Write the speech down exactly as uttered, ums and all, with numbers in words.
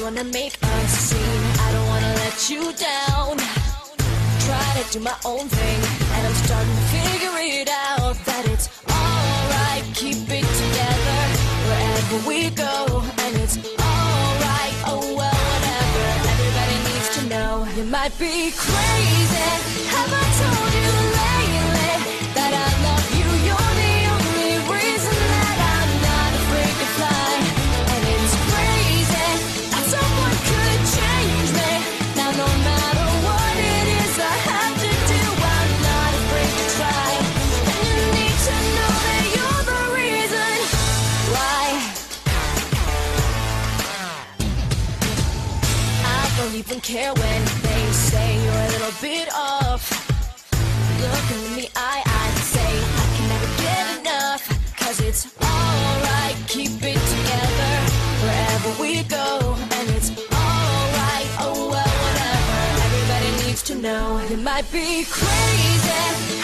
wanna make a scene, I don't wanna let you down. Try to do my own thing, and I'm starting to figure it out that it's alright, keep it together wherever we go, and it's alright, oh well, whatever. Everybody needs to know you might be crazy. Have I told you lately that I love you? You're the only reason that I'm not afraid to fly, and it's crazy that someone could change me. Now no matter what it is I have to do, I'm not afraid to try, and you need to know that you're the reason why. I don't even care when they say you're a little bit off. Look in the eye, I'd say I can never get enough, 'cause it's alright, keep it together wherever we go, and it's alright, oh well, whatever. Everybody needs to know you might be crazy.